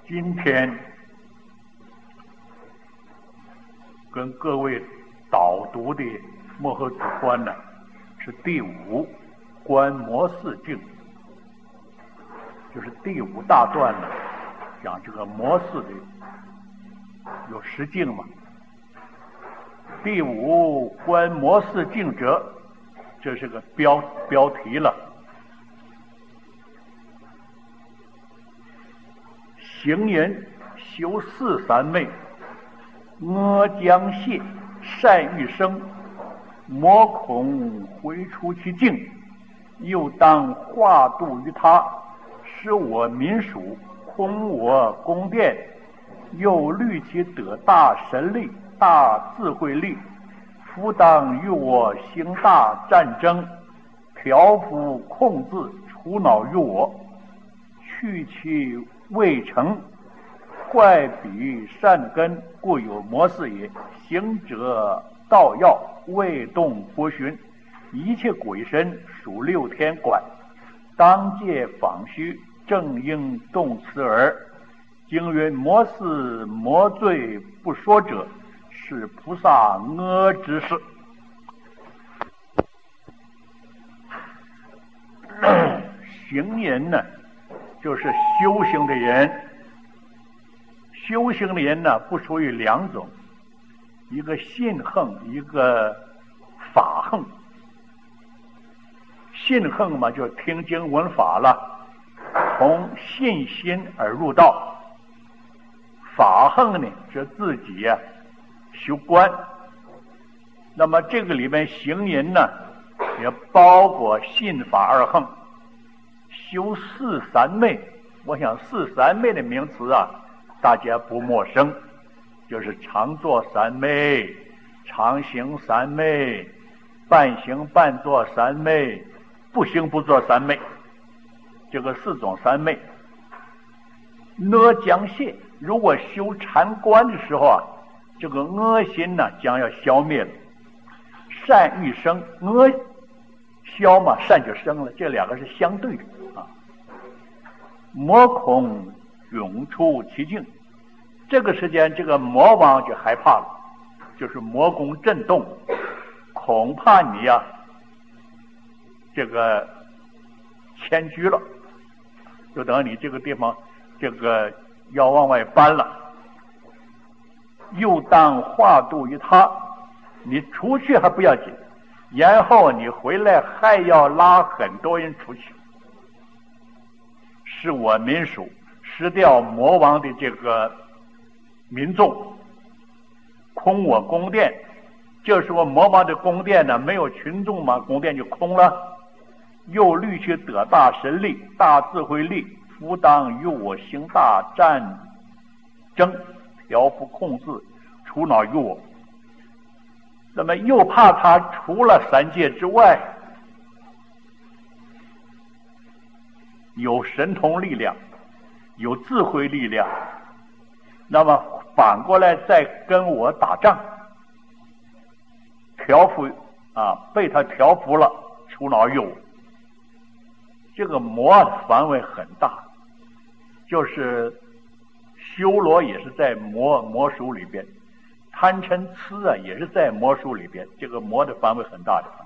今天跟各位导读的幕后主观呢，是第5观摩四境，就是第5大段呢，讲这个摩四的有10境嘛。第5观摩四境者，这是个标题了。行人修四三昧，阿将谢善欲生，摩恐回出其境，又当化度于他，使我民属，空我宫殿，又虑其得大神力、大智慧力，夫当与我行大战争，调伏控制，除恼于我，去其未成，坏彼善根，故有摩四也。行者道要，未动波旬，一切鬼神属6天管，当借访须，正应动词耳。经云摩四摩罪不说者，是菩萨阿之事。行人呢，就是修行的人。修行的人呢，不属于2种，一个信横，一个法横。信横嘛，就听经闻法了，从信心而入道。法横呢，是自己修观。那么这个里面行人呢，也包括信法2横。修四三昧，我想四三昧的名词大家不陌生，就是常坐三昧、常行三昧、半行半坐三昧、不行不坐三昧，这个4种三昧。阿将谢，如果修禅观的时候这个恶心呢将要消灭了。善欲生，恶消嘛，善就生了，这2个是相对的魔恐涌出其境，这个时间这个魔王就害怕了，就是魔宫震动，恐怕你这个迁居了，就等你这个地方这个要往外搬了。又当化度于他，你出去还不要紧，然后你回来还要拉很多人出去，使我民属，失掉魔王的这个民众，空我宫殿。这时候魔王的宫殿呢，没有群众嘛，宫殿就空了。又虑其得大神力、大智慧力，夫当与我行大战争，调伏控制，除恼于我。那么又怕他除了3界之外有神通力量，有智慧力量，那么反过来再跟我打仗，调伏被他调伏了，除恼于我。这个魔范围很大，就是修罗也是在魔属里边，贪嗔痴也是在魔属里边，这个魔的范围很大的。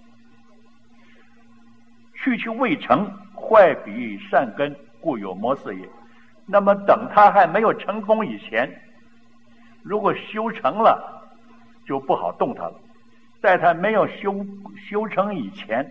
去其未成，坏彼善根，故有摩四也。那么等他还没有成功以前，如果修成了就不好动他了，在他没有修成以前，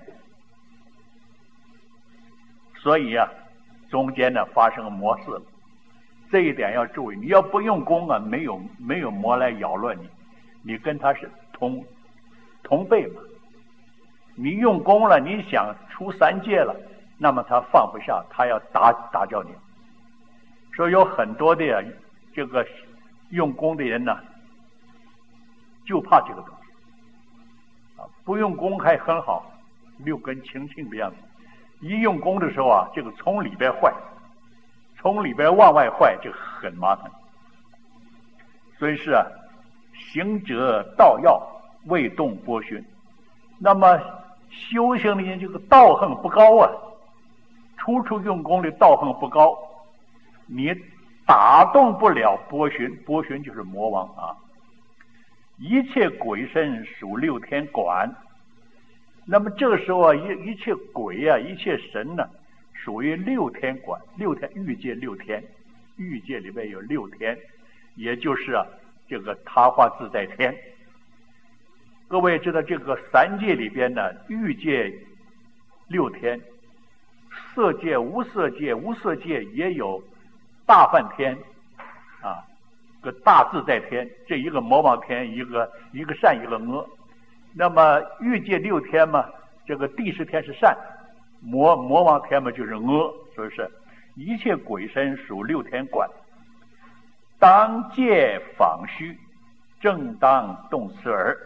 所以中间呢发生魔四了。这一点要注意，你要不用功没有魔来扰乱你，你跟他是同辈嘛。你用功了，你想出3界了，那么他放不下，他要打搅你。所以有很多的这个用功的人呢，就怕这个东西不用功还很好，6根清净的样子。一用功的时候这个从里边坏，从里边往外坏，就很麻烦。所以是行者道要，未动波旬。那么修行的人这个道行不高处处用功的道行不高，你打动不了波旬，波旬就是魔王啊。一切鬼神属六天管，那么这个时候一切鬼啊，一切神呢，属于六天管。六天欲界六天，欲界里面有六天，也就是这个他化自在天。各位知道这个三界里边呢，欲界六天，色界、无色界、无色界也有大梵天啊，个大自在天，这一个魔王天，一个善，一个恶。那么欲界六天嘛，这个第10天是善，魔王天嘛就是恶，是不是？一切鬼神属六天管，当戒访虚，正当动此耳。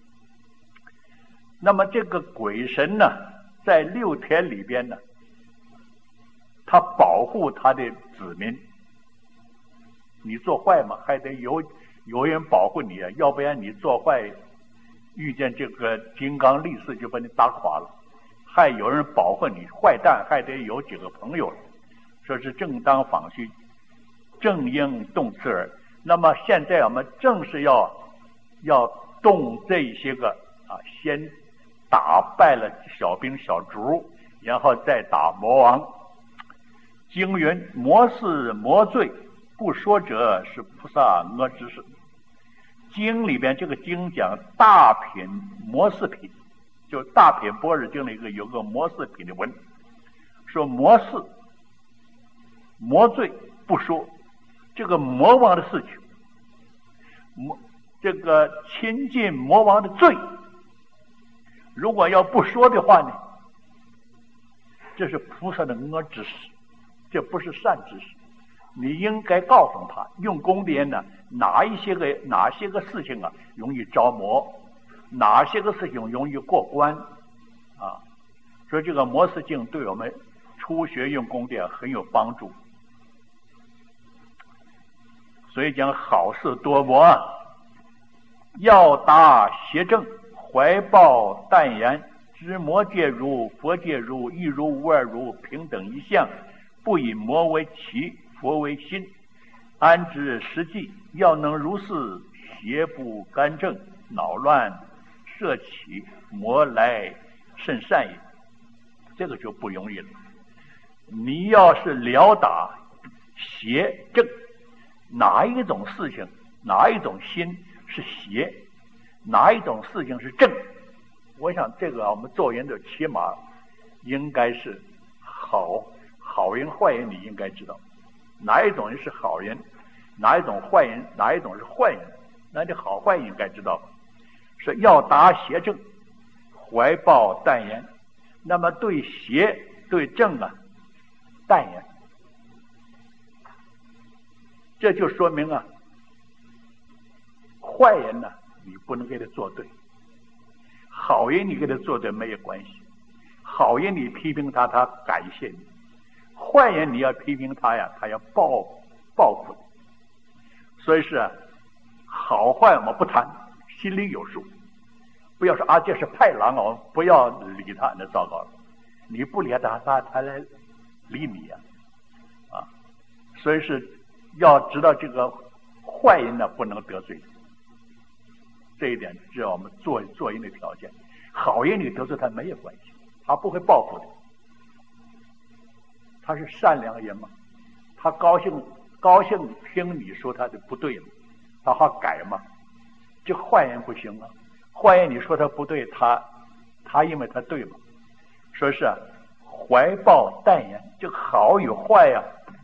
那么这个鬼神呢，在六天里边呢，他保护他的子民。你做坏嘛，还得有人保护你啊，要不然你做坏，遇见这个金刚力士就把你打垮了。还有人保护你，坏蛋还得有几个朋友。说是正当访虚，正应动此耳。那么现在我们正是要动这些个先打败了小兵小卒，然后再打魔王。经云：魔是魔罪，不说者是菩萨恶之事。经里边这个经讲大品魔四品，就大品般若经里有个魔四品的文，说魔事魔罪不说，这个魔王的事情，这个亲近魔王的罪，如果要不说的话呢，这是菩萨的恶之事，这不是善之事。你应该告诉他，用功点呢，哪些个事情容易着魔，哪些个事情容易过关啊。所以这个魔事经对我们初学用功点很有帮助。所以讲好事多磨，要达邪正，怀抱淡然，知魔界如佛界如，一如无二如，平等一相，不以魔为奇，佛为心，安知实际，要能如是，邪不干正，恼乱摄起，魔来甚善也。这个就不容易了。你要是了达邪正，哪一种事情，哪一种心是邪，哪一种事情是正，我想这个我们做人的起码应该是好人坏人，你应该知道哪一种人是好人，哪一种坏人，哪一种是坏人，那你好坏应该知道。是要达邪正，怀抱淡然。那么对邪对正淡然，这就说明坏人你不能给他做对，好人你给他做对没有关系。好人你批评他，他感谢你；坏人你要批评他他要报复你。所以是好坏我们不谈，心里有数。不要说这是派狼我们不要理他，那糟糕了。你不理他，他来理你所以是要知道这个坏人不能得罪，这一点是我们做人的条件。好人你得罪他没有关系，他不会报复的，他是善良人嘛，他高兴听你说他的不对嘛，他好改嘛。这坏人不行坏人你说他不对，他因为他对嘛。说是怀抱淡然，这个好与坏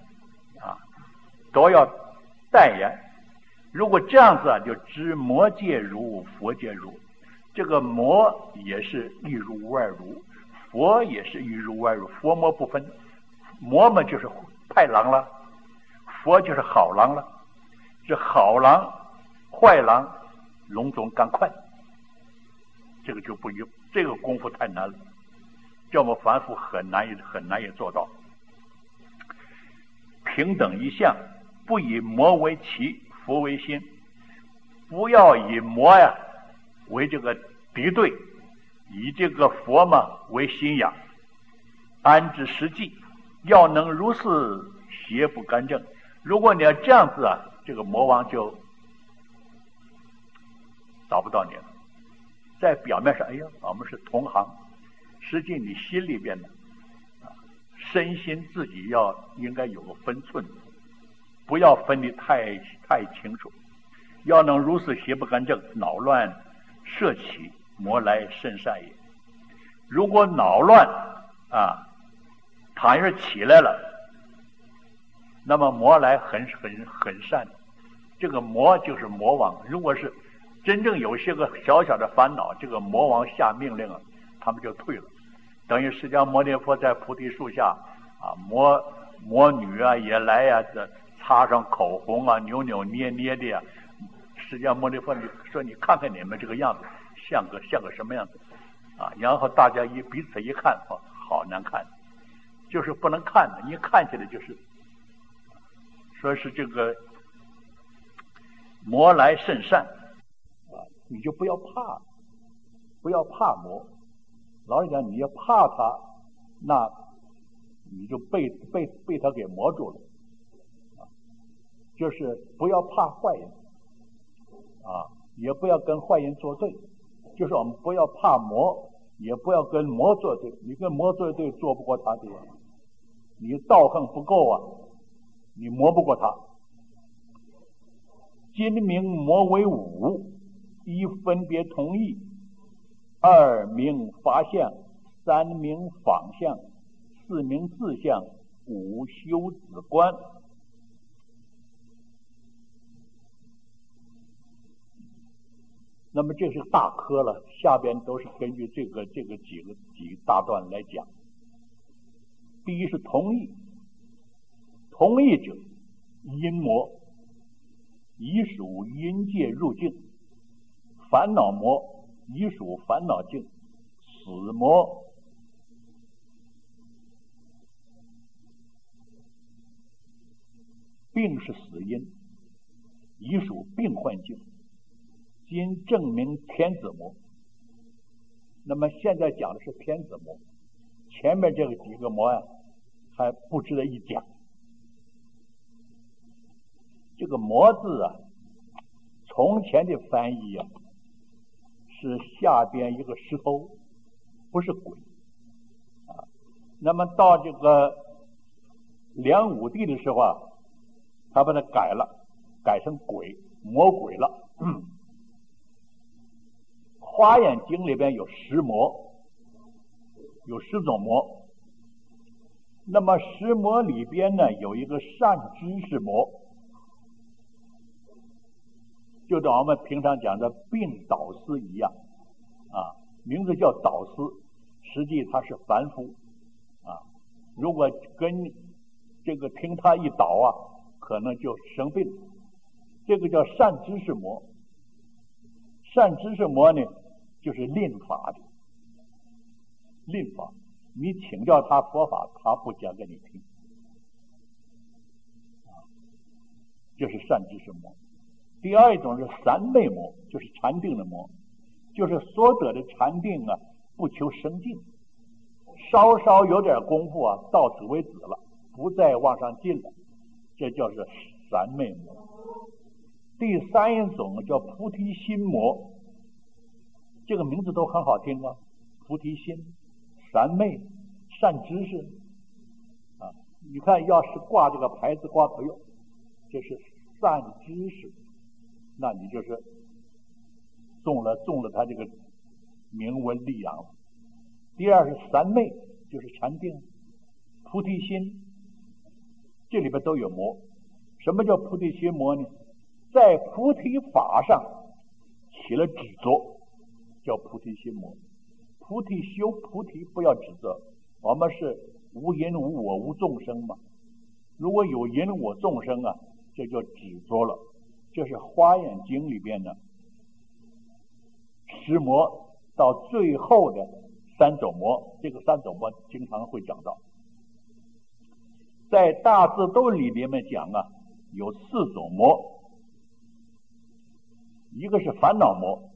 都要淡然。如果这样子就知魔界如佛界如，这个魔也是一如无二如，佛也是一如无二如，佛魔不分。魔嘛就是派狼了，佛就是好狼了。这好狼坏狼笼中赶快，这个就不用，这个功夫太难了，叫我们凡夫很难也做到。平等一相，不以魔为奇，佛为心。不要以魔为这个敌对，以这个佛为信仰。安知实际，要能如是，邪不干正。 如果你要这样子啊，这个魔王就找不到你了。在表面上，哎呀，我们是同行，实际你心里边呢，身心自己应该有个分寸，不要分得太清楚。要能如此邪不干正，恼乱摄起，魔来甚善也。如果恼乱倘若起来了，那么魔来很善。这个魔就是魔王。如果是真正有些个小小的烦恼，这个魔王下命令啊，他们就退了。等于释迦牟尼佛在菩提树下魔女啊也来呀，擦上口红啊，扭扭捏捏的呀。释迦牟尼佛说：“你看看你们这个样子，像个什么样子啊？”然后大家彼此一看，好难看，就是不能看的，一看起来就是说是这个魔来甚善你就不要怕魔。老实讲，你要怕他，那你就被他给磨住了就是不要怕坏人也不要跟坏人作对。就是我们不要怕魔，也不要跟魔作对。你跟魔作对，做不过他的，你道行不够你磨不过他。今名魔为五，一分别同义，二名法相，三名仿相，四名自相，五修子观。那么这是大科了，下边都是根据这个几大段来讲。第一是同义，同义者阴魔，以属阴界入境；烦恼魔，以属烦恼境；死魔病是死因，以属病患境。今证明天子魔。那么现在讲的是天子魔，前面这个几个魔还不值得一讲。这个魔字从前的翻译是下边一个石头，不是鬼那么到这个梁武帝的时候他把它改成鬼，魔鬼了。华严经里边有10魔，有10种魔。那么10魔里边呢，有一个善知识魔，就跟我们平常讲的病导师一样名字叫导师，实际他是凡夫如果跟这个听他一导可能就生病。这个叫善知识魔。善知识魔呢，就是吝法的。吝法，你请教他佛法，他不讲给你听这是善知识魔。第二一种是三昧魔，就是禅定的魔，就是所得的禅定不求生进，稍稍有点功夫到此为止了，不再往上进了，这叫是三昧魔。第三一种叫菩提心魔，这个名字都很好听菩提心、三昧、善知识你看要是挂这个牌子挂头哟，这是善知识，那你就是中了他这个名闻利养了。第二是三昧，就是禅定。菩提心，这里边都有魔。什么叫菩提心魔呢？在菩提法上起了执着，叫菩提心魔。菩提修菩提不要指责，我们是无因无我无众生嘛。如果有因我众生这就执着了。这是华严经里边的10魔到最后的3种魔，这个3种魔经常会讲到。在大智度里面讲有4种魔。一个是烦恼魔，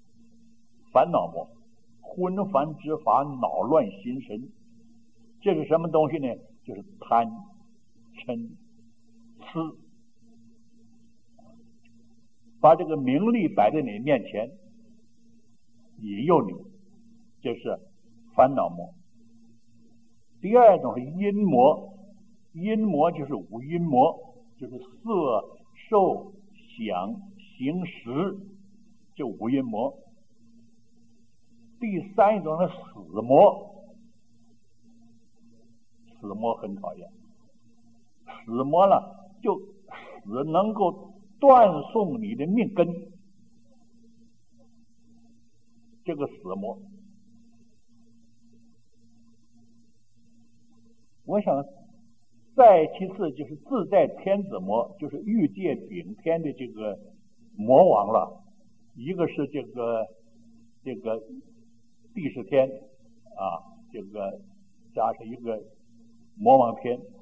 昏烦之法，恼乱心神。这是什么东西呢？就是贪嗔把这个名利摆在你面前，引诱你，这是烦恼魔。第二种是阴魔，阴魔就是五阴魔，就是色、受、想、行、识，这五阴魔。第三种是死魔，死魔很讨厌，死魔了就死能够断送你的命根，这个死魔。我想再其次就是自在天子魔，就是欲界顶天的这个魔王了。一个是这个地势天啊，这个加上一个魔王天，